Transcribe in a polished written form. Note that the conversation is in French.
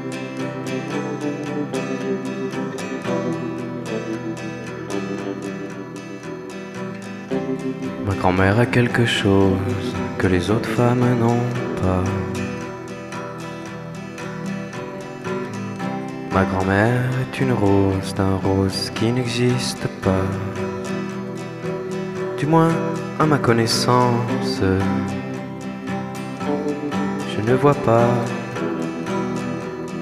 Ma grand-mère a quelque chose que les autres femmes n'ont pas. Ma grand-mère est une rose d'un rose qui n'existe pas. Du moins, à ma connaissance, je ne vois pas